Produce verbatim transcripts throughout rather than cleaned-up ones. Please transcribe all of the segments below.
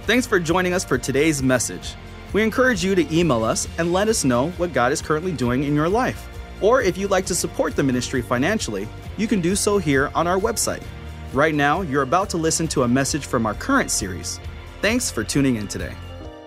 Thanks for joining us for today's message. We encourage you to email us and let us know what God is currently doing in your life. Or if you'd like to support the ministry financially, you can do so here on our website. Right now, you're about to listen to a message from our current series. Thanks for tuning in today.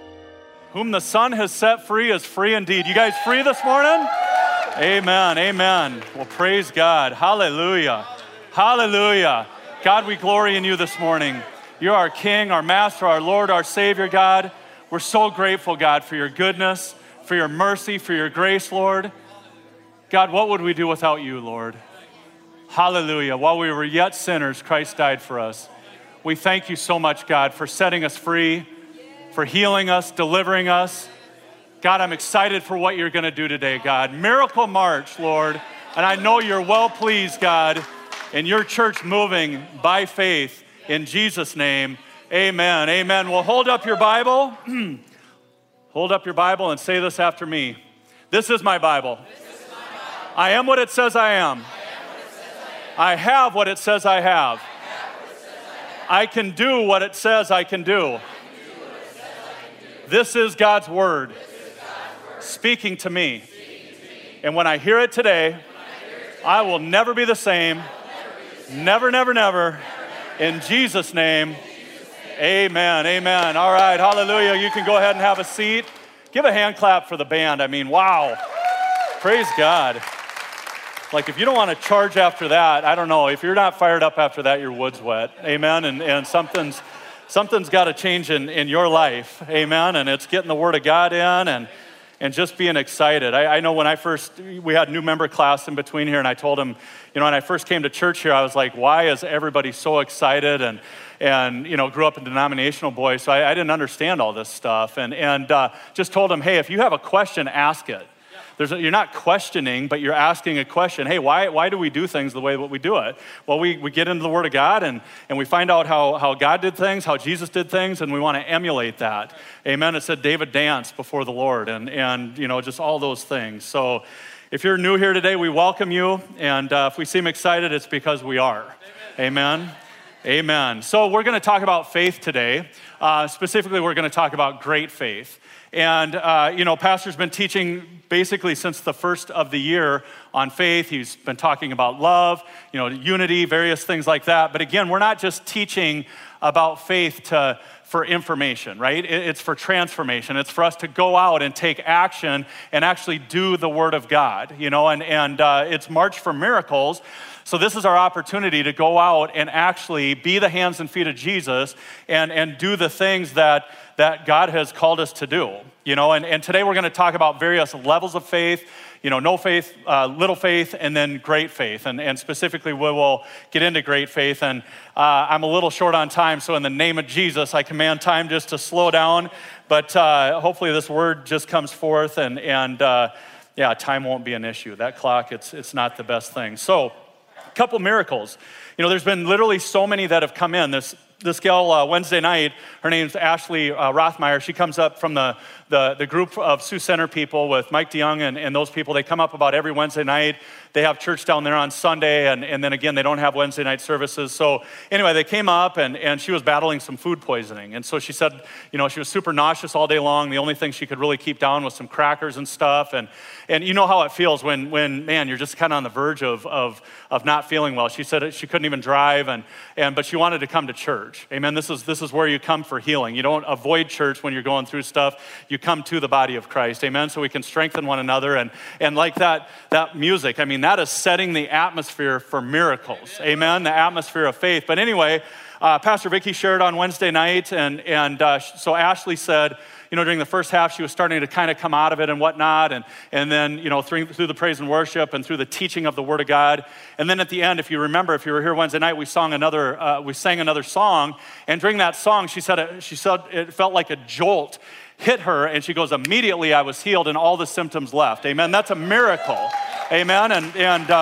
Whom the Son has set free is free indeed. You guys free this morning? Amen, amen. Well, praise God. Hallelujah. Hallelujah. God, we glory in you this morning. You're our King, our Master, our Lord, our Savior, God. We're so grateful, God, for your goodness, for your mercy, for your grace, Lord. God, what would we do without you, Lord? Hallelujah. While we were yet sinners, Christ died for us. We thank you so much, God, for setting us free, for healing us, delivering us. God, I'm excited for what you're going to do today, God. Miracle March, Lord. And I know you're well pleased, God, and your church moving by faith. In Jesus' name, amen, amen. Well, hold up your Bible. Hold up your Bible and say this after me. This is my Bible. This is my Bible. I am what it says I am. I, am I, am. I have what it says I have. I, says I, have. I can do what it says I can do. I can do, I can do. This is God's word, is God's word. Speaking, to me. speaking to me. And when I hear it today, I, hear it today I will never be the same. Never, be the same. never, never, never. never In Jesus' name, amen, amen. All right, hallelujah. You can go ahead and have a seat. Give a hand clap for the band. I mean, wow. Praise God. Like, if you don't want to charge after that, I don't know. If you're not fired up after that, your wood's wet. Amen. And and something's something's got to change in, in your life. Amen. And it's getting the Word of God in and and just being excited. I, I know when I first, we had new member class in between here, and I told him, you know, when I first came to church here, I was like, why is everybody so excited? And, and you know, grew up a denominational boy, so I, I didn't understand all this stuff. And, and uh, just told him, hey, if you have a question, ask it. There's a, you're not questioning, but you're asking a question. Hey, why why do we do things the way that we do it? Well, we, we get into the Word of God, and, and we find out how, how God did things, how Jesus did things, and we want to emulate that. Amen. It said David danced before the Lord, and, and you know, just all those things. So if you're new here today, we welcome you, and uh, if we seem excited, it's because we are. Amen. Amen. Amen. So we're going to talk about faith today. Uh, specifically, we're going to talk about great faith. And, uh, you know, Pastor's been teaching basically since the first of the year on faith. He's been talking about love, you know, unity, various things like that. But again, we're not just teaching about faith to for information, right? It's for transformation. It's for us to go out and take action and actually do the Word of God, you know, and, and uh, it's March for Miracles. So this is our opportunity to go out and actually be the hands and feet of Jesus and, and do the things that, that God has called us to do, you know, and, and today we're going to talk about various levels of faith, you know, no faith, uh, little faith, and then great faith. And, and specifically, we will get into great faith. And uh, I'm a little short on time, so in the name of Jesus, I command time just to slow down. But uh, hopefully this word just comes forth, and, and uh, yeah, time won't be an issue. That clock, it's it's not the best thing. So, a couple miracles. You know, there's been literally so many that have come in. This This gal, uh, Wednesday night, her name's Ashley uh, Rothmeyer. She comes up from the, the, the group of Sioux Center people with Mike DeYoung and, and those people. They come up about every Wednesday night. They have church down there on Sunday, and, and then again, they don't have Wednesday night services. So anyway, they came up, and, and she was battling some food poisoning. And so she said, you know, she was super nauseous all day long. The only thing she could really keep down was some crackers and stuff. And and you know how it feels when, when man, you're just kind of on the verge of, of, of not feeling well. She said she couldn't even drive, and, and but she wanted to come to church. Amen. This is this is where you come for healing. You don't avoid church when you're going through stuff. You come to the body of Christ. Amen. So we can strengthen one another. And and like that that music, I mean, that is setting the atmosphere for miracles. Amen. The atmosphere of faith. But anyway, uh, Pastor Vicki shared on Wednesday night, and and uh, so Ashley said, you know, during the first half, she was starting to kind of come out of it and whatnot. And, and then, you know, through, through the praise and worship and through the teaching of the Word of God. And then at the end, if you remember, if you were here Wednesday night, we sung another, uh, we sang another song. And during that song, she said, it, she said it felt like a jolt hit her. And she goes, immediately I was healed and all the symptoms left. Amen. That's a miracle. Amen. And, and uh,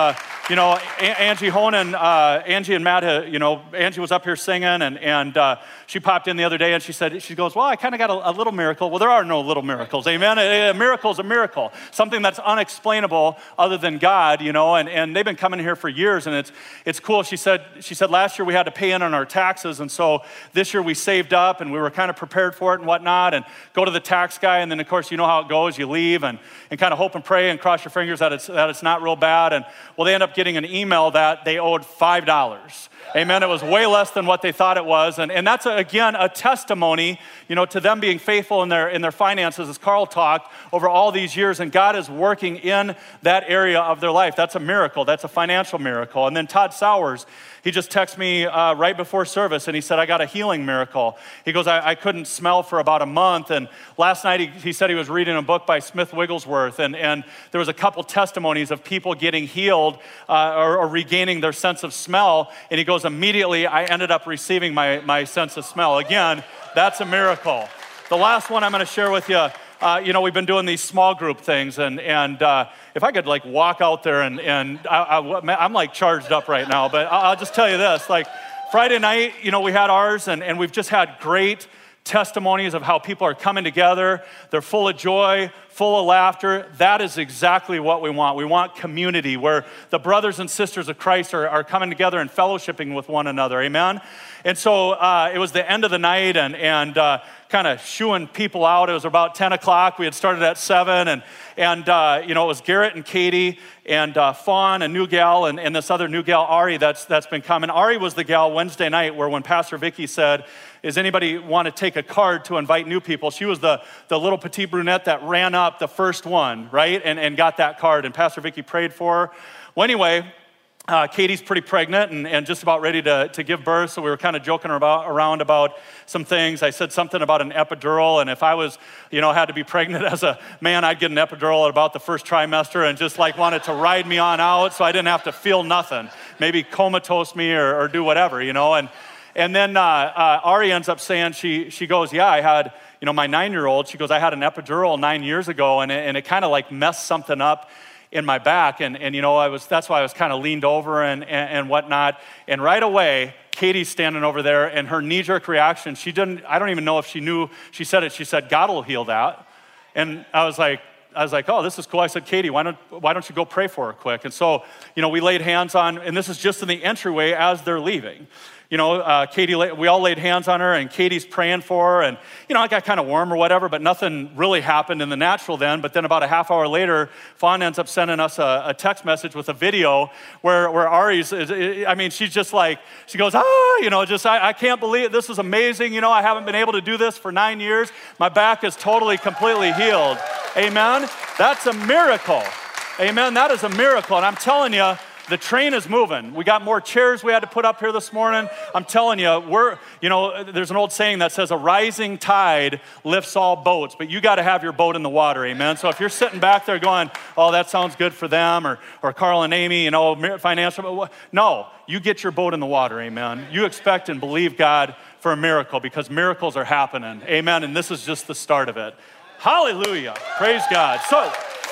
you know, A- Angie Honan, uh, Angie and Matt, uh, you know, Angie was up here singing, and and uh, she popped in the other day, and she said, she goes, well, I kind of got a, a little miracle. Well, there are no little miracles, amen? A, a miracle is a miracle, something that's unexplainable other than God, you know, and, and they've been coming here for years, and it's it's cool. She said, she said last year we had to pay in on our taxes, and so this year we saved up, and we were kind of prepared for it and whatnot, and go to the tax guy, and then of course, you know how it goes, you leave, and, and kind of hope and pray and cross your fingers that it's, that it's not real bad, and well, they end up getting an email that they owed five dollars. Amen. It was way less than what they thought it was. And, and that's, a, again, a testimony, you know, to them being faithful in their in their finances, as Carl talked, over all these years. And God is working in that area of their life. That's a miracle. That's a financial miracle. And then Todd Sowers, he just texted me uh, right before service, and he said, I got a healing miracle. He goes, I, I couldn't smell for about a month. And last night he, he said he was reading a book by Smith Wigglesworth, and, and there was a couple testimonies of people getting healed uh, or, or regaining their sense of smell. And he goes, immediately I ended up receiving my, my sense of smell. Again, that's a miracle. The last one I'm going to share with you, uh, you know, we've been doing these small group things, and and uh, if I could like walk out there and, and I, I, I'm like charged up right now, but I'll just tell you this, like Friday night, you know, we had ours, and, and we've just had great testimonies of how people are coming together. They're full of joy, full of laughter. That is exactly what we want. We want community where the brothers and sisters of Christ are, are coming together and fellowshipping with one another. Amen? And so uh, it was the end of the night, and, and uh, kind of shooing people out. It was about ten o'clock. We had started at seven, and, and uh, you know, it was Garrett and Katie and uh, Fawn, a new gal, and, and this other new gal, Ari, that's, that's been coming. Ari was the gal Wednesday night where when Pastor Vicky said, does anybody want to take a card to invite new people? She was the, the little petite brunette that ran up the first one, right, and, and got that card, and Pastor Vicky prayed for her. Well, anyway, Uh, Katie's pretty pregnant and, and just about ready to, to give birth, so we were kind of joking about, around about some things. I said something about an epidural, and if I was, you know, had to be pregnant as a man, I'd get an epidural at about the first trimester and just like wanted to ride me on out so I didn't have to feel nothing. Maybe comatose me or, or do whatever, you know. And and then uh, uh, Ari ends up saying, she she goes, yeah, I had, you know, my nine-year-old, she goes, I had an epidural nine years ago, and it, and it kind of like messed something up in my back, and, and you know, I was that's why I was kind of leaned over and, and, and whatnot, and right away, Katie's standing over there, and her knee-jerk reaction, she didn't, I don't even know if she knew, she said it, she said, God will heal that, and I was like, I was like, oh, this is cool. I said, Katie, why don't, why don't you go pray for her quick? And so, you know, we laid hands on, and this is just in the entryway as they're leaving. You know, uh, Katie, we all laid hands on her, and Katie's praying for her, and, you know, I got kind of warm or whatever, but nothing really happened in the natural then. But then about a half hour later, Fawn ends up sending us a, a text message with a video where, where Ari's, is, I mean, she's just like, she goes, ah, you know, just, I, I can't believe it. This is amazing. You know, I haven't been able to do this for nine years. My back is totally, completely healed. Amen? That's a miracle. Amen? That is a miracle. And I'm telling you, the train is moving. We got more chairs we had to put up here this morning. I'm telling you, we're, you know, there's an old saying that says a rising tide lifts all boats, but you got to have your boat in the water, amen? So if you're sitting back there going, oh, that sounds good for them, or, or Carl and Amy, you know, financial, no, you get your boat in the water, amen? You expect and believe God for a miracle because miracles are happening, amen? And this is just the start of it. Hallelujah. Praise God. So,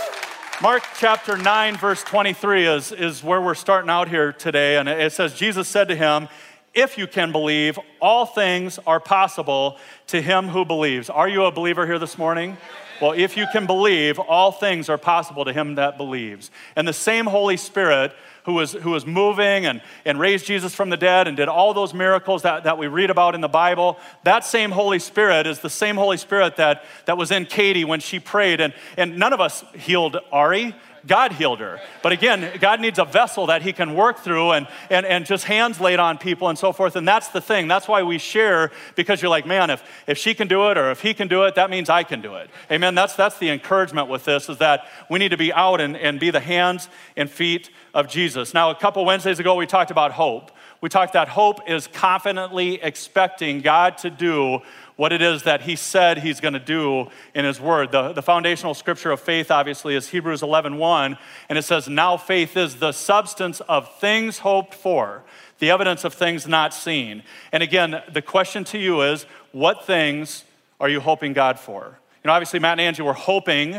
Mark chapter nine, verse twenty-three is, is where we're starting out here today. And it says, Jesus said to him, if you can believe, all things are possible to him who believes. Are you a believer here this morning? Well, if you can believe, all things are possible to him that believes. And the same Holy Spirit who was, who was moving and, and raised Jesus from the dead and did all those miracles that, that we read about in the Bible, that same Holy Spirit is the same Holy Spirit that, that was in Katie when she prayed. And, and none of us healed Ari. God healed her. But again, God needs a vessel that he can work through and, and, and just hands laid on people and so forth. And that's the thing. That's why we share, because you're like, man, if, if she can do it or if he can do it, that means I can do it. Amen. That's, that's the encouragement with this, is that we need to be out and, and be the hands and feet of Jesus. Now, a couple Wednesdays ago, we talked about hope. We talked that hope is confidently expecting God to do what it is that he said he's going to do in his word. The, the foundational scripture of faith, obviously, is Hebrews eleven one, and it says, now faith is the substance of things hoped for, the evidence of things not seen. And again, the question to you is, what things are you hoping God for? You know, obviously, Matt and Angie were hoping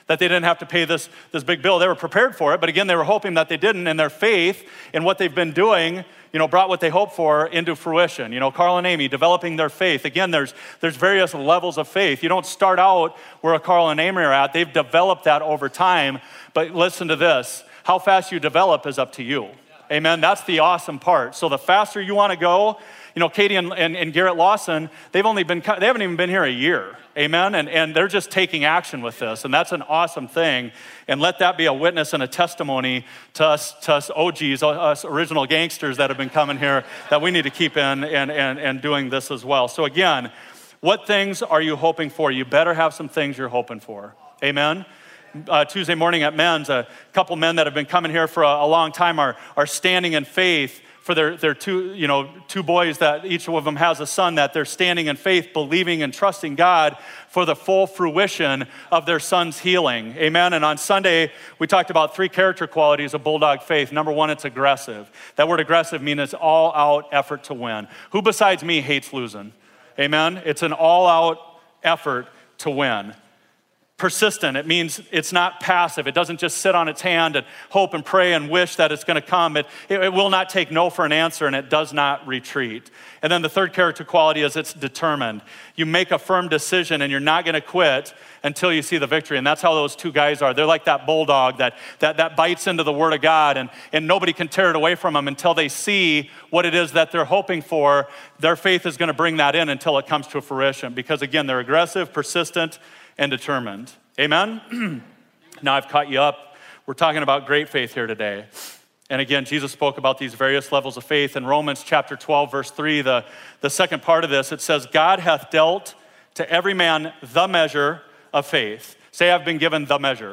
that they didn't have to pay this, this big bill. They were prepared for it, but again, they were hoping that they didn't, and their faith in what they've been doing, you know, brought what they hoped for into fruition. You know, Carl and Amy developing their faith. Again, there's there's various levels of faith. You don't start out where a Carl and Amy are at. They've developed that over time. But listen to this. How fast you develop is up to you. Amen. That's the awesome part. So the faster you want to go, you know, Katie and, and, and Garrett Lawson, they've only been, they haven't even been here a year. Amen. And, and they're just taking action with this. And that's an awesome thing. And let that be a witness and a testimony to us, to us O Gs, us original gangsters that have been coming here, that we need to keep in and, and, and doing this as well. So again, what things are you hoping for? You better have some things you're hoping for. Amen. Uh, Tuesday morning at men's, a couple men that have been coming here for a, a long time are, are standing in faith for their, their two, you know, two boys that each of them has a son, that they're standing in faith, believing and trusting God for the full fruition of their son's healing. Amen. And on Sunday, we talked about three character qualities of bulldog faith. Number one, it's aggressive. That word aggressive means it's all out effort to win. Who besides me hates losing? Amen. It's an all out effort to win. Persistent, it means it's not passive. It doesn't just sit on its hand and hope and pray and wish that it's going to come. It, it, it will not take no for an answer, and it does not retreat. And then the third character quality is it's determined. You make a firm decision, and you're not going to quit until you see the victory. And that's how those two guys are. They're like that bulldog that that, that bites into the word of God, and, and nobody can tear it away from them until they see what it is that they're hoping for. Their faith is going to bring that in until it comes to fruition. Because again, they're aggressive, persistent, and determined. Amen? Now I've caught you up. We're talking about great faith here today. And again, Jesus spoke about these various levels of faith. In Romans chapter twelve, verse three, the, the second part of this, it says, God hath dealt to every man the measure of faith. Say, I've been given the measure.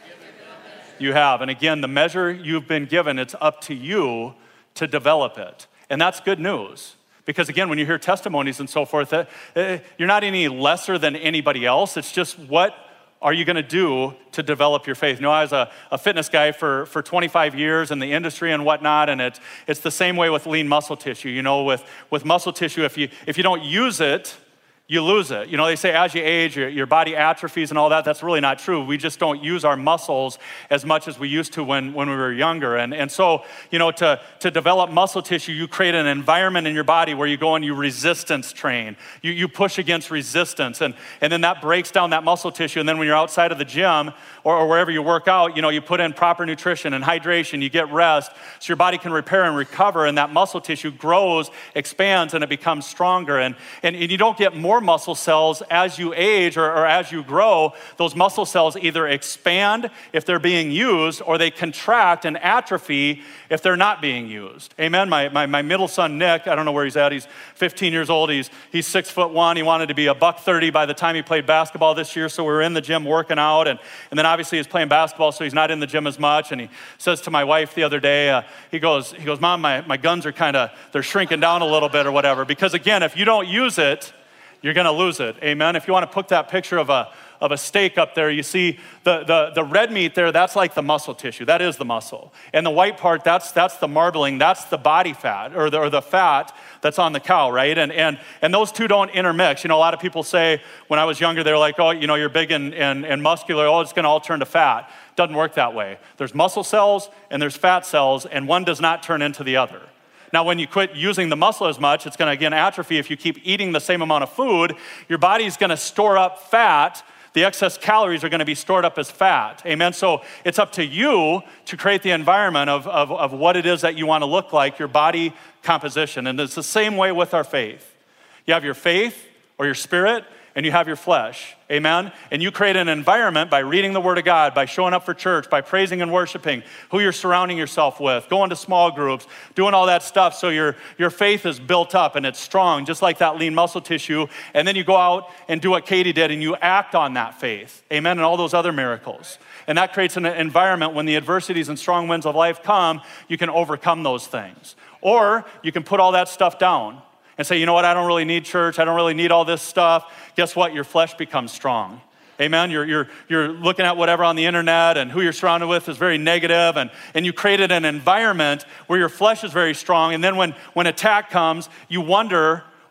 You have. And again, the measure you've been given, it's up to you to develop it. And that's good news. Because again, when you hear testimonies and so forth, uh, uh, you're not any lesser than anybody else. It's just what are you going to do to develop your faith? You know, I was a, a fitness guy for, for twenty-five years in the industry and whatnot, and it's it's the same way with lean muscle tissue. You know, with, with muscle tissue, if you if you don't use it, you lose it. You know, they say as you age, your, your body atrophies and all that. That's really not true. We just don't use our muscles as much as we used to when, when we were younger. And, and so, you know, to, to develop muscle tissue, you create an environment in your body where you go and you resistance train. You, you push against resistance. And, and then that breaks down that muscle tissue. And then when you're outside of the gym or, or wherever you work out, you know, you put in proper nutrition and hydration, you get rest so your body can repair and recover. And that muscle tissue grows, expands, and it becomes stronger. And, and, and you don't get more muscle cells as you age or, or as you grow. Those muscle cells either expand if they're being used, or they contract and atrophy if they're not being used. Amen. My, my, my middle son, Nick, I don't know where he's at. He's fifteen years old. He's, he's six foot one. He wanted to be a buck thirty by the time he played basketball this year. So we were in the gym working out. And, and then obviously he's playing basketball, so he's not in the gym as much. And he says to my wife the other day, uh, he goes, he goes, Mom, my, my guns are kind of, they're shrinking down a little bit or whatever. Because again, if you don't use it, you're going to lose it. Amen. If you want to put that picture of a of a steak up there, you see the, the, the red meat there, that's like the muscle tissue. That is the muscle. And the white part, that's that's the marbling, that's the body fat or the, or the fat that's on the cow, right? And, and, and those two don't intermix. You know, a lot of people say when I was younger, they're like, oh, you know, you're big and, and, and muscular, oh, it's going to all turn to fat. Doesn't work that way. There's muscle cells and there's fat cells, and one does not turn into the other. Now, when you quit using the muscle as much, it's going to, again, atrophy. If you keep eating the same amount of food, your body's going to store up fat. The excess calories are going to be stored up as fat. Amen? So it's up to you to create the environment of, of, of what it is that you want to look like, your body composition. And it's the same way with our faith. You have your faith or your spirit, and you have your flesh. Amen? And you create an environment by reading the Word of God, by showing up for church, by praising and worshiping, who you're surrounding yourself with, going to small groups, doing all that stuff so your, your faith is built up and it's strong, just like that lean muscle tissue. And then you go out and do what Katie did and you act on that faith. Amen? And all those other miracles. And that creates an environment when the adversities and strong winds of life come, you can overcome those things. Or you can put all that stuff down and say, you know what, I don't really need church. I don't really need all this stuff. Guess what? Your flesh becomes strong. Amen? You're, you're, you're looking at whatever on the internet, and who you're surrounded with is very negative, and, and you created an environment where your flesh is very strong. And then when, when attack comes, you wonder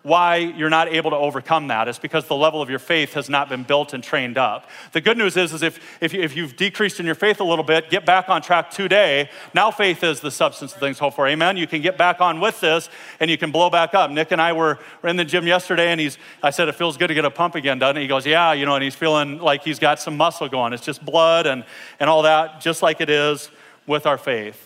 why you're not able to overcome that. It's because the level of your faith has not been built and trained up. The good news is, is if, if, you, if you've decreased in your faith a little bit, get back on track today. Now faith is the substance of things hoped for. Amen? You can get back on with this and you can blow back up. Nick and I were, were in the gym yesterday and he's, I said, it feels good to get a pump again, doesn't it? He goes, yeah, you know, and he's feeling like he's got some muscle going. It's just blood and, and all that, just like it is with our faith.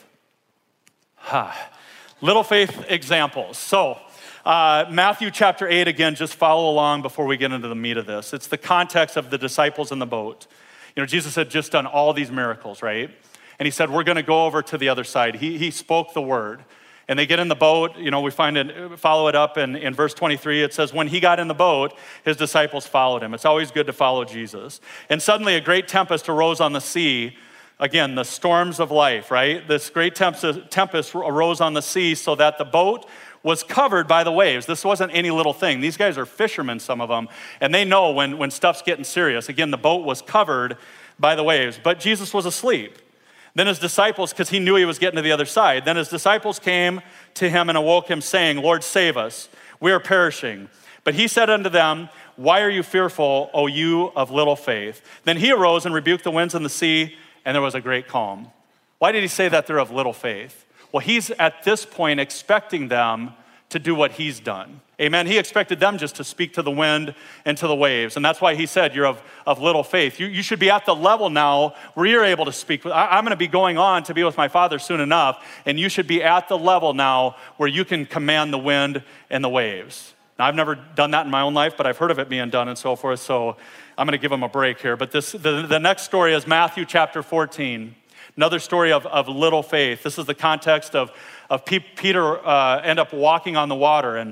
Ha. Little faith examples. So, Uh, Matthew chapter eight, again, just follow along before we get into the meat of this. It's the context of the disciples in the boat. You know, Jesus had just done all these miracles, right? And he said, we're going to go over to the other side. He, he spoke the word. And they get in the boat. You know, we find it, follow it up in, in verse twenty-three. It says, when he got in the boat, his disciples followed him. It's always good to follow Jesus. And suddenly a great tempest arose on the sea. Again, the storms of life, right? This great tempest, tempest arose on the sea so that the boat was covered by the waves. This wasn't any little thing. These guys are fishermen, some of them, and they know when, when stuff's getting serious. Again, the boat was covered by the waves, but Jesus was asleep. Then his disciples, because he knew he was getting to the other side, then his disciples came to him and awoke him, saying, Lord, save us. We are perishing. But he said unto them, why are you fearful, O you of little faith? Then he arose and rebuked the winds and the sea, and there was a great calm. Why did he say that they're of little faith? Well, he's at this point expecting them to do what he's done. Amen. He expected them just to speak to the wind and to the waves. And that's why he said, you're of, of little faith. You, you should be at the level now where you're able to speak. I, I'm going to be going on to be with my Father soon enough. And you should be at the level now where you can command the wind and the waves. Now, I've never done that in my own life, but I've heard of it being done and so forth. So I'm going to give them a break here. But this, the, the next story is Matthew chapter fourteen. Another story of, of little faith. This is the context of, of P- Peter uh, end up walking on the water. And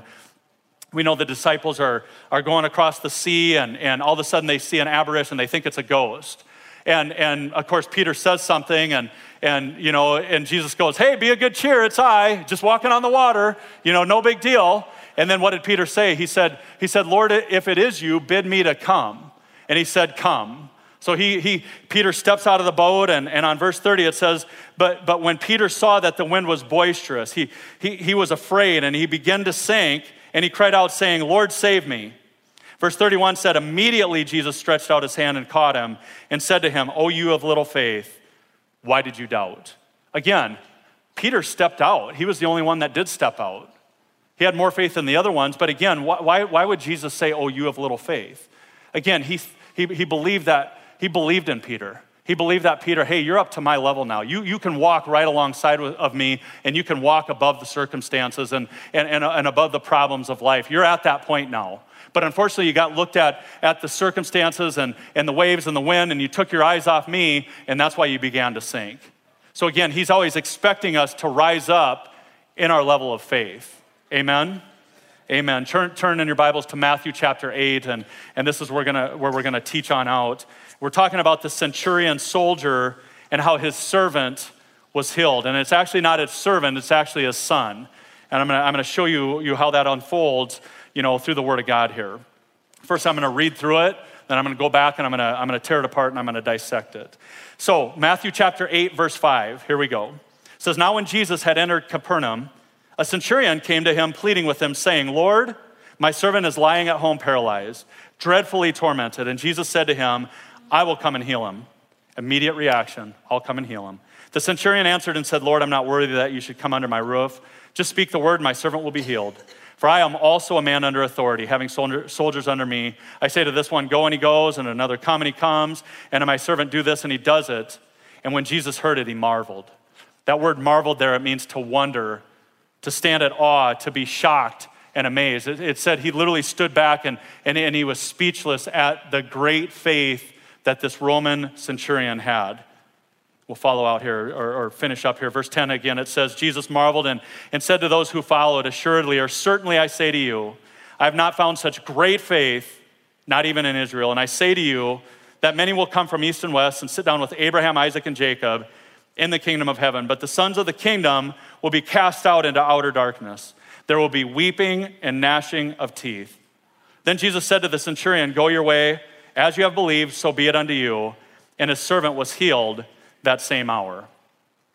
we know the disciples are, are going across the sea and, and all of a sudden they see an apparition. They think it's a ghost. And, and of course, Peter says something and, and, you know, and Jesus goes, hey, be of good cheer. It's I, just walking on the water. You know, no big deal. And then what did Peter say? He said, he said, Lord, if it is you, bid me to come. And he said, come. So he, he, Peter steps out of the boat, and, and on verse thirty it says, but, but when Peter saw that the wind was boisterous, he, he, he was afraid, and he began to sink, and he cried out, saying, Lord, save me. Verse thirty-one said, immediately Jesus stretched out his hand and caught him, and said to him, O you of little faith, why did you doubt? Again, Peter stepped out. He was the only one that did step out. He had more faith than the other ones, but again, why, why would Jesus say, oh, you of little faith? Again, he, he, he believed that, he believed in Peter. He believed that Peter, hey, you're up to my level now. You, you can walk right alongside of me, and you can walk above the circumstances and, and, and, and above the problems of life. You're at that point now. But unfortunately, you got looked at at the circumstances and, and the waves and the wind, and you took your eyes off me, and that's why you began to sink. So again, he's always expecting us to rise up in our level of faith. Amen? Amen. Turn, turn in your Bibles to Matthew chapter eight, and, and this is where we're gonna, where we're gonna teach on out. We're talking about the centurion soldier and how his servant was healed. And it's actually not his servant, it's actually his son. And I'm gonna, I'm gonna show you, you how that unfolds, you know, through the Word of God here. First, I'm gonna read through it, then I'm gonna go back and I'm gonna, I'm gonna tear it apart and I'm gonna dissect it. So, Matthew chapter eight, verse five, here we go. It says, now when Jesus had entered Capernaum, a centurion came to him pleading with him, saying, Lord, my servant is lying at home paralyzed, dreadfully tormented. And Jesus said to him, I will come and heal him. Immediate reaction, I'll come and heal him. The centurion answered and said, Lord, I'm not worthy that you should come under my roof. Just speak the word, my servant will be healed. For I am also a man under authority, having soldier, soldiers under me. I say to this one, go, and he goes, and another, come, and he comes, and to my servant, do this, and he does it. And when Jesus heard it, he marveled. That word marveled there, it means to wonder, to stand at awe, to be shocked and amazed. It, it said he literally stood back and, and, and he was speechless at the great faith that this Roman centurion had. We'll follow out here or, or finish up here. Verse ten again, it says, Jesus marveled and, and said to those who followed, assuredly or certainly I say to you, I have not found such great faith, not even in Israel. And I say to you that many will come from east and west and sit down with Abraham, Isaac, and Jacob in the kingdom of heaven. But the sons of the kingdom will be cast out into outer darkness. There will be weeping and gnashing of teeth. Then Jesus said to the centurion, go your way, as you have believed, so be it unto you. And his servant was healed that same hour.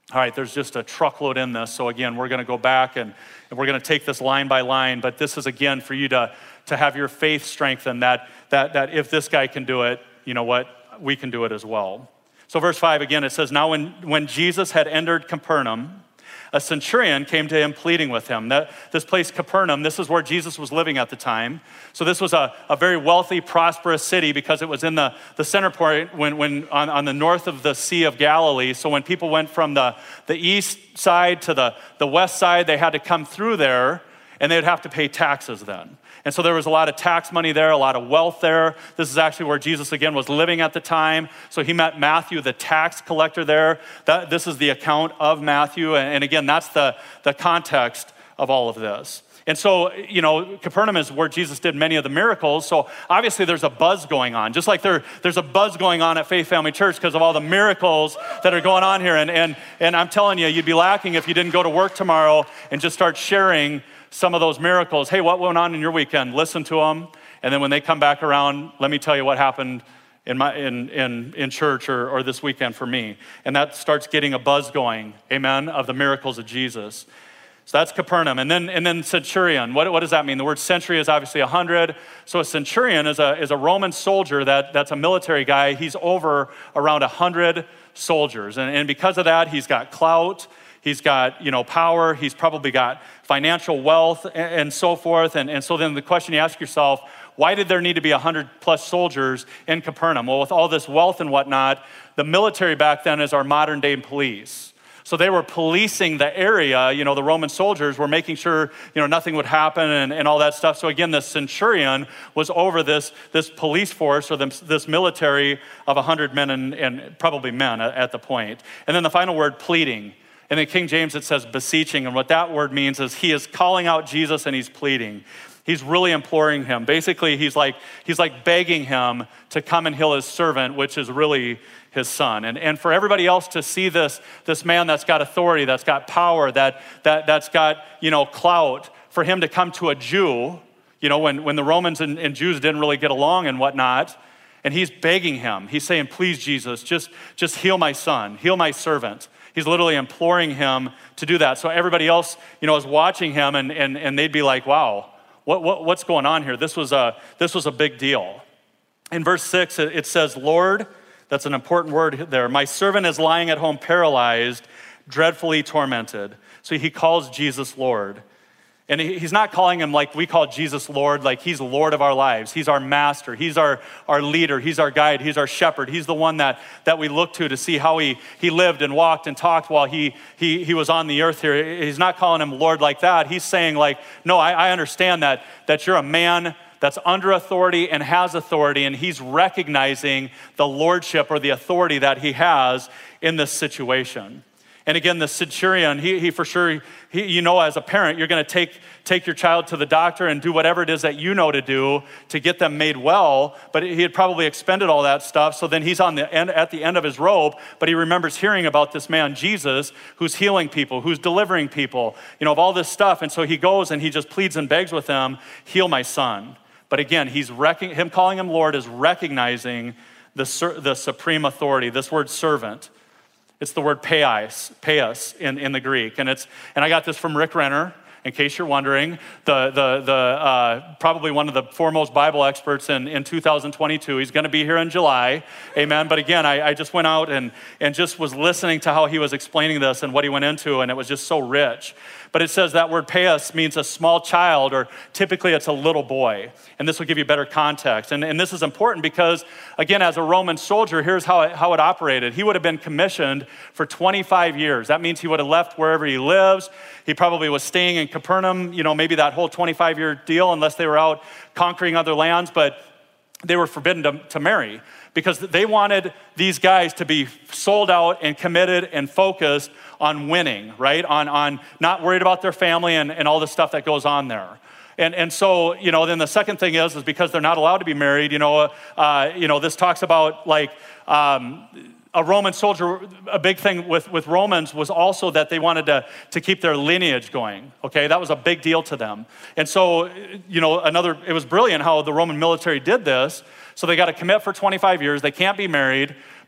All right, there's just a truckload in this. So again, we're going to go back and, and we're going to take this line by line. But this is, again, for you to, to have your faith strengthened, that, that, that if this guy can do it, you know what, we can do it as well. So verse five, again, it says, now when, when Jesus had entered Capernaum, a centurion came to him pleading with him. That, this place, Capernaum, this is where Jesus was living at the time. So this was a, a very wealthy, prosperous city because it was in the, the center point when, when on, on the north of the Sea of Galilee. So when people went from the, the east side to the, the west side, they had to come through there, and they would have to pay taxes then. And so there was a lot of tax money there, a lot of wealth there. This is actually where Jesus, again, was living at the time. So he met Matthew, the tax collector there. That, this is the account of Matthew. And, and again, that's the, the context of all of this. And so, you know, Capernaum is where Jesus did many of the miracles. So obviously there's a buzz going on, just like there, there's a buzz going on at Faith Family Church because of all the miracles that are going on here. And, and, and I'm telling you, you'd be lacking if you didn't go to work tomorrow and just start sharing some of those miracles. Hey, what went on in your weekend? Listen to them. And then when they come back around, let me tell you what happened in my in in, in church or, or this weekend for me. And that starts getting a buzz going, amen, of the miracles of Jesus. So that's Capernaum. And then and then centurion. What, what does that mean? The word century is obviously a hundred. So a centurion is a is a Roman soldier that, that's a military guy. He's over around a hundred soldiers. And, and because of that, he's got clout. He's got, you know, power. He's probably got financial wealth and, and so forth. And, and so then the question you ask yourself, why did there need to be one hundred plus soldiers in Capernaum? Well, with all this wealth and whatnot, the military back then is our modern day police. So they were policing the area. You know, the Roman soldiers were making sure, you know, nothing would happen and, and all that stuff. So again, the centurion was over this, this police force or this, this military of one hundred men and, and probably men at, at the point. And then the final word, pleading. In the King James, it says beseeching. And what that word means is he is calling out Jesus and he's pleading. He's really imploring him. Basically, he's like he's like begging him to come and heal his servant, which is really his son. And, and for everybody else to see this, this man that's got authority, that's got power, that, that, that's got, you know, clout, for him to come to a Jew, you know, when, when the Romans and, and Jews didn't really get along and whatnot, and he's begging him. He's saying, please, Jesus, just, just heal my son, heal my servant. He's literally imploring him to do that. So everybody else, you know, is watching him and, and, and they'd be like, wow, what, what, what's going on here? This was, a, this was a big deal. In verse six, it says, Lord, that's an important word there. My servant is lying at home paralyzed, dreadfully tormented. So he calls Jesus Lord. And he's not calling him like we call Jesus Lord, like he's Lord of our lives. He's our master. He's our, our leader. He's our guide. He's our shepherd. He's the one that, that we look to to see how he, he lived and walked and talked while he, he, he was on the earth here. He's not calling him Lord like that. He's saying like, no, I, I understand that, that you're a man that's under authority and has authority, and he's recognizing the lordship or the authority that he has in this situation. And again, the centurion, he, he for sure, he, you know, as a parent, you're going to take take your child to the doctor and do whatever it is that you know to do to get them made well. But he had probably expended all that stuff. So then he's on the end, at the end of his rope, but he remembers hearing about this man, Jesus, who's healing people, who's delivering people, you know, of all this stuff. And so he goes and he just pleads and begs with them, heal my son. But again, he's rec- him calling him Lord is recognizing the, the supreme authority, this word servant. It's the word paios, paios in, in the Greek. And it's and I got this from Rick Renner, in case you're wondering, the the the uh, probably one of the foremost Bible experts in, in two thousand twenty-two. He's going to be here in July, amen. But again, I, I just went out and, and just was listening to how he was explaining this and what he went into, and it was just so rich. But it says that word paios means a small child, or typically it's a little boy. And this will give you better context. And, and this is important because, again, as a Roman soldier, here's how it, how it operated. He would have been commissioned for twenty-five years. That means he would have left wherever he lives. He probably was staying in Capernaum, you know, maybe that whole twenty-five year deal, unless they were out conquering other lands, but they were forbidden to, to marry because they wanted these guys to be sold out and committed and focused on winning, right? On, on not worried about their family and, and all the stuff that goes on there. And, and so, you know, then the second thing is, is because they're not allowed to be married, you know, uh, you know, this talks about like, um, a Roman soldier, a big thing with, with Romans was also that they wanted to, to keep their lineage going, okay? That was a big deal to them. And so, you know, another, it was brilliant how the Roman military did this. So they got to commit for twenty-five years. They can't be married,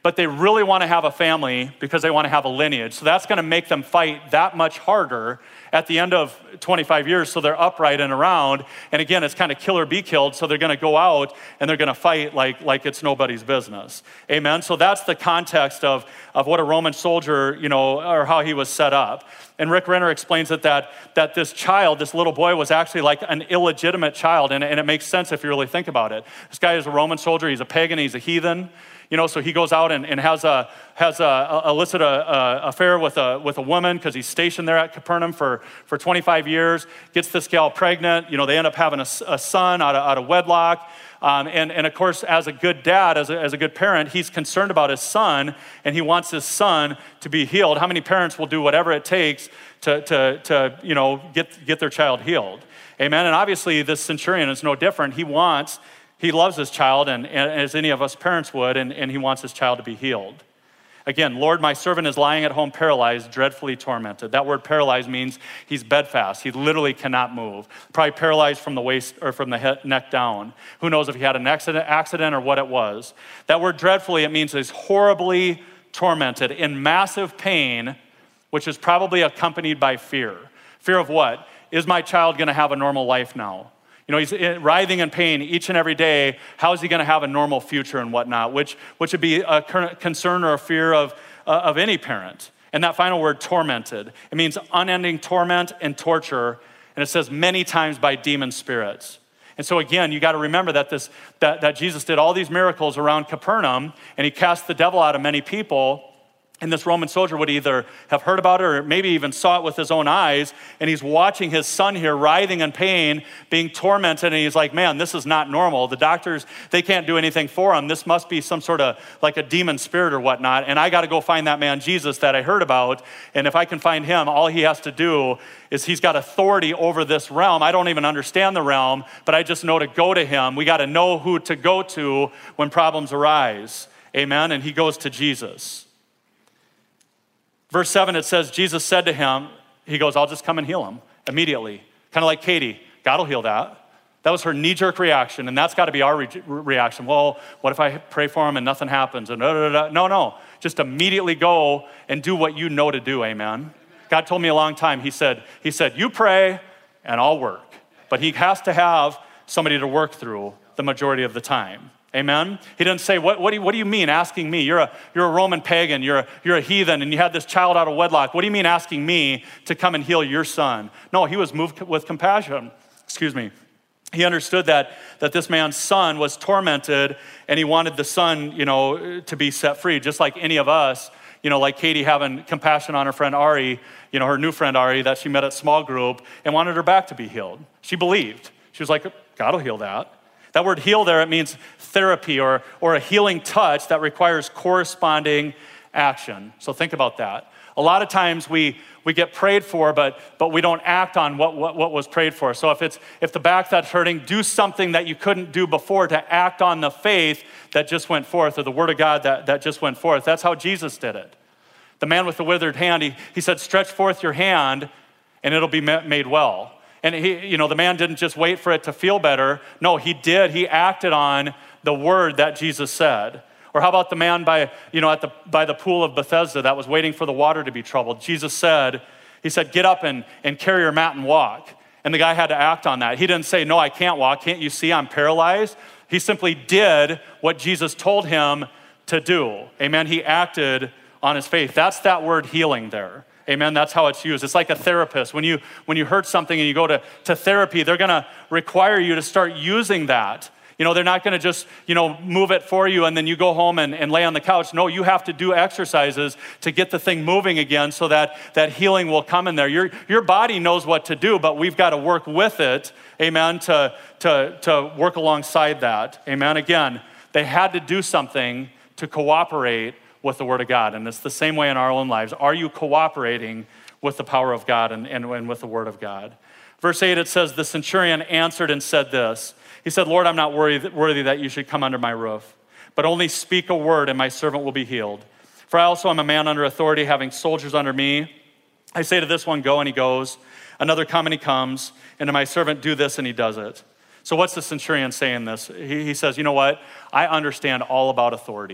but they really want to have a family because they want to have a lineage. So that's going to make them fight that much harder at the end of twenty-five years, so they're upright and around. And again, it's kind of kill or be killed, so they're going to go out and they're going to fight like, like it's nobody's business. Amen? So that's the context of, of what a Roman soldier, you know, or how he was set up. And Rick Renner explains it that, that this child, this little boy, was actually like an illegitimate child, and, and it makes sense if you really think about it. This guy is a Roman soldier, he's a pagan, he's a heathen. You know, so he goes out and, and has a has a, a illicit a, a affair with a with a woman because he's stationed there at Capernaum for, for twenty-five years. Gets this gal pregnant. You know, they end up having a, a son out of, out of wedlock. Um, and, and of course, as a good dad, as a, as a good parent, he's concerned about his son, and he wants his son to be healed. How many parents will do whatever it takes to to to you know get get their child healed? Amen. And obviously, this centurion is no different. He wants. He loves his child, and, and as any of us parents would, and, and he wants his child to be healed. Again, Lord, my servant is lying at home paralyzed, dreadfully tormented. That word paralyzed means he's bedfast. He literally cannot move. Probably paralyzed from the waist or from the head, neck down. Who knows if he had an accident, accident or what it was. That word dreadfully, it means he's horribly tormented in massive pain, which is probably accompanied by fear. Fear of what? Is my child going to have a normal life now? You know, he's writhing in pain each and every day. How is he going to have a normal future and whatnot? Which, which would be a concern or a fear of, uh, of any parent. And that final word, tormented, it means unending torment and torture. And it says many times by demon spirits. And so again, you got to remember that this that, that Jesus did all these miracles around Capernaum, and he cast the devil out of many people. And this Roman soldier would either have heard about it or maybe even saw it with his own eyes. And he's watching his son here writhing in pain, being tormented. And he's like, man, this is not normal. The doctors, they can't do anything for him. This must be some sort of like a demon spirit or whatnot. And I got to go find that man, Jesus, that I heard about. And if I can find him, all he has to do is he's got authority over this realm. I don't even understand the realm, but I just know to go to him. We got to know who to go to when problems arise. Amen. And he goes to Jesus. Verse seven, it says, Jesus said to him, he goes, I'll just come and heal him immediately. Kind of like Katie, God will heal that. That was her knee-jerk reaction, and that's got to be our re- reaction. Well, what if I pray for him and nothing happens? And da, da, da. No, no, just immediately go and do what you know to do, amen? God told me a long time, he said, he said, you pray and I'll work. But he has to have somebody to work through the majority of the time. Amen? He didn't say, what, what, do you, what do you mean asking me? You're a, you're a Roman pagan, you're a, you're a heathen, and you had this child out of wedlock. What do you mean asking me to come and heal your son? No, he was moved with compassion. Excuse me. He understood that, that this man's son was tormented, and he wanted the son, you know, to be set free, just like any of us, you know, like Katie having compassion on her friend Ari, you know, her new friend Ari that she met at small group, and wanted her back to be healed. She believed. She was like, God will heal that. That word heal there, it means therapy or, or a healing touch that requires corresponding action. So think about that. A lot of times we, we get prayed for, but, but we don't act on what, what, what was prayed for. So if it's if the back that's hurting, do something that you couldn't do before to act on the faith that just went forth, or the word of God that, that just went forth. That's how Jesus did it. The man with the withered hand, he, he said, stretch forth your hand and it'll be made well. And he, you know, the man didn't just wait for it to feel better. No, he did. He acted on the word that Jesus said. Or how about the man by, you know, at the by the pool of Bethesda that was waiting for the water to be troubled? Jesus said, he said, get up and, and carry your mat and walk. And the guy had to act on that. He didn't say, no, I can't walk. Can't you see I'm paralyzed? He simply did what Jesus told him to do. Amen. He acted on his faith. That's that word healing there. Amen, that's how it's used. It's like a therapist. When you when you hurt something and you go to, to therapy, they're gonna require you to start using that. You know, they're not gonna just, you know, move it for you and then you go home and, and lay on the couch. No, you have to do exercises to get the thing moving again so that, that healing will come in there. Your, your body knows what to do, but we've got to work with it, amen, to, to, to work alongside that. Amen, again, they had to do something to cooperate with the word of God. And it's the same way in our own lives. Are you cooperating with the power of God and, and, and with the word of God? Verse eight, it says, the centurion answered and said this. He said, Lord, I'm not worthy, worthy that you should come under my roof, but only speak a word and my servant will be healed. For I also am a man under authority, having soldiers under me. I say to this one, go, and he goes. Another, come, and he comes. And to my servant, do this, and he does it. So what's the centurion saying this? He, he says, you know what? I understand all about authority.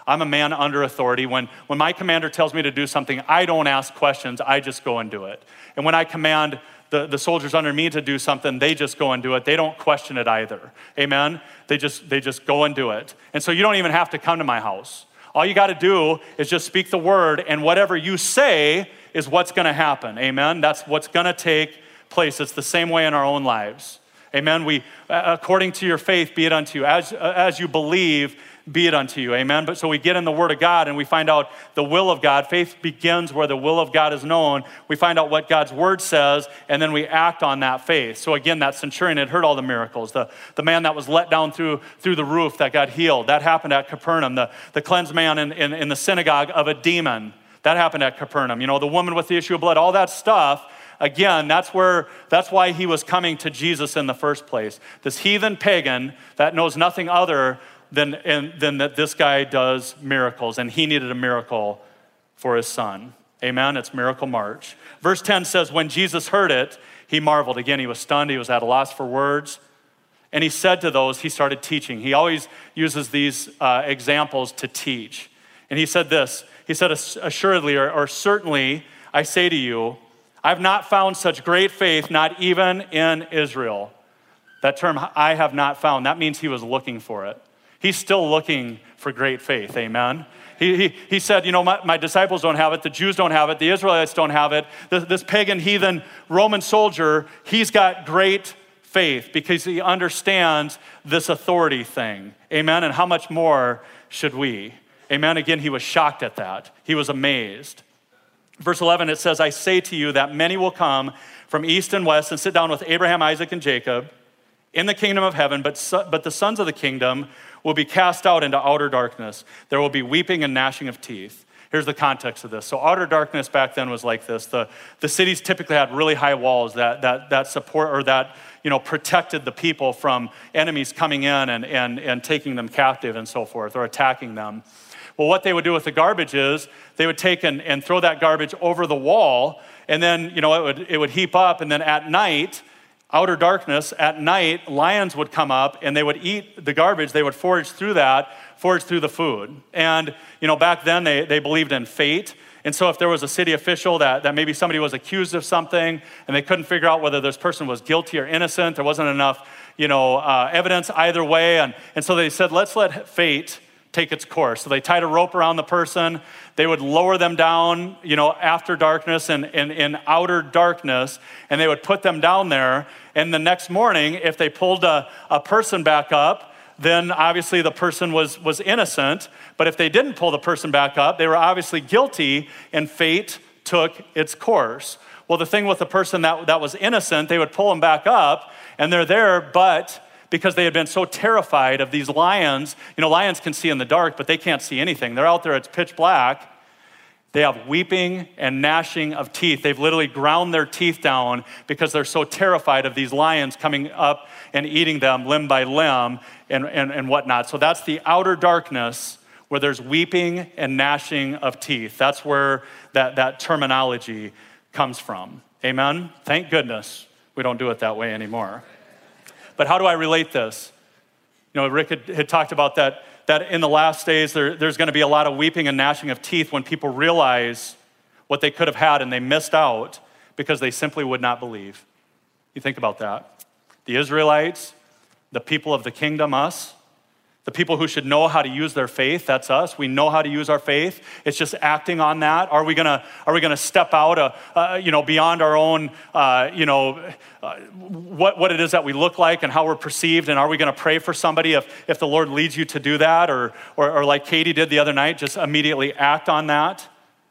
I'm a man under authority. When, when my commander tells me to do something, I don't ask questions, I just go and do it. And when I command the, the soldiers under me to do something, they just go and do it. They don't question it either, amen? They just, they just go and do it. And so you don't even have to come to my house. All you gotta do is just speak the word, and whatever you say is what's gonna happen, amen? That's what's gonna take place. It's the same way in our own lives, amen? We, according to your faith, be it unto you. As, as you believe, be it unto you, amen? But so we get in the word of God and we find out the will of God. Faith begins where the will of God is known. We find out what God's word says, and then we act on that faith. So again, that centurion had heard all the miracles. The, the man that was let down through, through the roof that got healed, that happened at Capernaum. The, the cleansed man in, in, in the synagogue of a demon, that happened at Capernaum. You know, the woman with the issue of blood, all that stuff. Again, that's where, that's why he was coming to Jesus in the first place. This heathen pagan that knows nothing other than, and, than that this guy does miracles, and he needed a miracle for his son. Amen, it's Miracle March. Verse ten says, when Jesus heard it, he marveled. Again, he was stunned, he was at a loss for words. And he said to those, he started teaching. He always uses these uh, examples to teach. And he said this, he said, assuredly, or, or certainly, I say to you, I've not found such great faith, not even in Israel. That term, I have not found, that means he was looking for it. He's still looking for great faith, amen? He, he, he said, you know, my, my disciples don't have it, the Jews don't have it, the Israelites don't have it. This, this pagan, heathen Roman soldier, he's got great faith because he understands this authority thing, amen? And how much more should we? Amen? Again, he was shocked at that. He was amazed. Verse eleven, it says, I say to you that many will come from east and west and sit down with Abraham, Isaac, and Jacob in the kingdom of heaven, but, so, but the sons of the kingdom will be cast out into outer darkness. There will be weeping and gnashing of teeth. Here's the context of this. So outer darkness back then was like this. The, the cities typically had really high walls that, that, that support or that, you know, protected the people from enemies coming in and, and, and taking them captive and so forth, or attacking them. Well, what they would do with the garbage is they would take and, and throw that garbage over the wall, and then, you know, it would, it would heap up, and then at night, outer darkness, at night, lions would come up and they would eat the garbage. They would forage through that, forage through the food. And, you know, back then they, they believed in fate. And so if there was a city official that, that maybe somebody was accused of something and they couldn't figure out whether this person was guilty or innocent, there wasn't enough, you know, uh, evidence either way. And, and so they said, let's let fate take its course. So they tied a rope around the person. They would lower them down, you know, after darkness and in, in outer darkness, and they would put them down there. And the next morning, if they pulled a, a person back up, then obviously the person was, was innocent. But if they didn't pull the person back up, they were obviously guilty, and fate took its course. Well, the thing with the person that, that was innocent, they would pull them back up, and they're there, but because they had been so terrified of these lions. You know, lions can see in the dark, but they can't see anything. They're out there, it's pitch black. They have weeping and gnashing of teeth. They've literally ground their teeth down because they're so terrified of these lions coming up and eating them limb by limb and, and, and whatnot. So that's the outer darkness where there's weeping and gnashing of teeth. That's where that, that terminology comes from. Amen? Thank goodness we don't do it that way anymore. But how do I relate this? You know, Rick had, had talked about that, that in the last days, there, there's gonna be a lot of weeping and gnashing of teeth when people realize what they could have had and they missed out because they simply would not believe. You think about that. The Israelites, the people of the kingdom, us, the people who should know how to use their faith, that's us. We know how to use our faith. It's just acting on that. Are we gonna, are we gonna step out, uh, uh, you know, beyond our own, uh, you know, uh, what, what it is that we look like and how we're perceived? And are we gonna pray for somebody if, if the Lord leads you to do that? Or, or, or like Katie did the other night, just immediately act on that?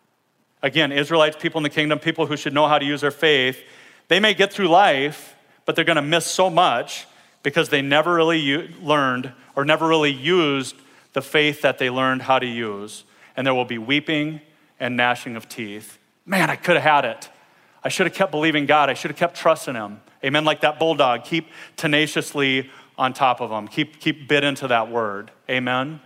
Again, Israelites, people in the kingdom, people who should know how to use their faith, they may get through life, but they're gonna miss so much because they never really u- learned or never really used the faith that they learned how to use. And there will be weeping and gnashing of teeth. Man, I could have had it. I should have kept believing God. I should have kept trusting him. Amen, like that bulldog. Keep tenaciously on top of him. Keep, keep bit into that word. Amen.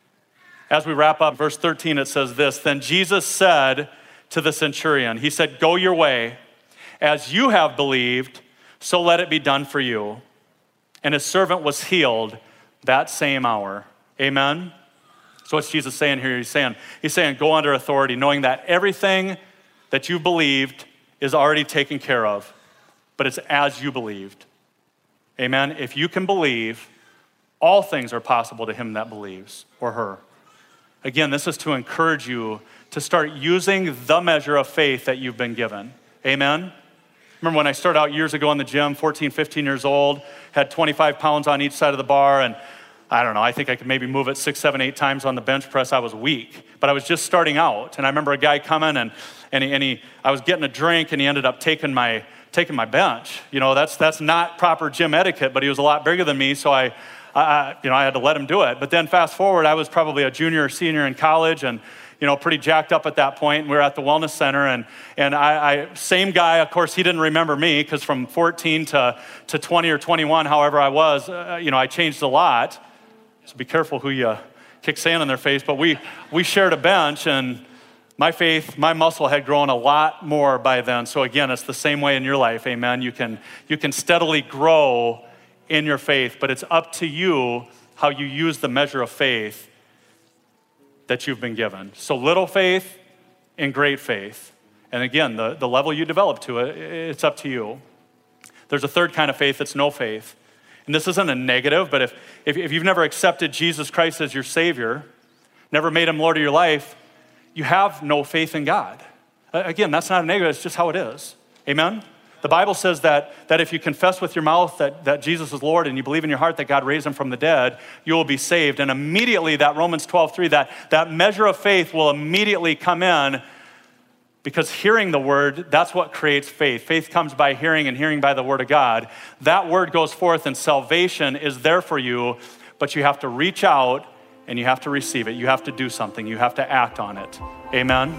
As we wrap up, verse thirteen, it says this, then Jesus said to the centurion, he said, go your way. As you have believed, so let it be done for you. And his servant was healed that same hour. Amen? So what's Jesus saying here? He's saying, he's saying, go under authority, knowing that everything that you believed is already taken care of, but it's as you believed. Amen? If you can believe, all things are possible to him that believes, or her. Again, this is to encourage you to start using the measure of faith that you've been given. Amen? Remember when I started out years ago in the gym, fourteen, fifteen years old, had twenty-five pounds on each side of the bar, and I don't know, I think I could maybe move it six, seven, eight times on the bench press. I was weak, but I was just starting out. And I remember a guy coming, and and he, and he I was getting a drink, and he ended up taking my taking my bench. You know, that's that's not proper gym etiquette, but he was a lot bigger than me, so I, I you know, I had to let him do it. But then fast forward, I was probably a junior or senior in college, and you know, pretty jacked up at that point. And we were at the wellness center, and and I, I same guy. Of course, he didn't remember me because from fourteen to to twenty or twenty-one, however I was, uh, you know, I changed a lot. So be careful who you kick sand in their face. But we we shared a bench, and my faith, my muscle had grown a lot more by then. So again, it's the same way in your life, amen. You can you can steadily grow in your faith, but it's up to you how you use the measure of faith that you've been given. So little faith and great faith. And again, the, the level you develop to it, it's up to you. There's a third kind of faith that's no faith. And this isn't a negative, but if, if, if you've never accepted Jesus Christ as your Savior, never made him Lord of your life, you have no faith in God. Again, that's not a negative, it's just how it is. Amen? The Bible says that, that if you confess with your mouth that, that Jesus is Lord and you believe in your heart that God raised him from the dead, you will be saved. And immediately that Romans twelve three, that, that measure of faith will immediately come in, because hearing the word, that's what creates faith. Faith comes by hearing, and hearing by the word of God. That word goes forth and salvation is there for you, but you have to reach out and you have to receive it. You have to do something. You have to act on it. Amen?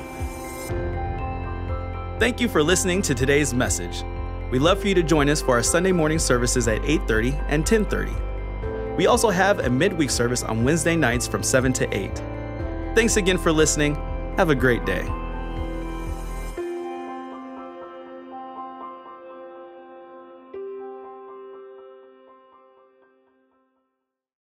Thank you for listening to today's message. We'd love for you to join us for our Sunday morning services at eight thirty and ten thirty. We also have a midweek service on Wednesday nights from seven to eight. Thanks again for listening. Have a great day.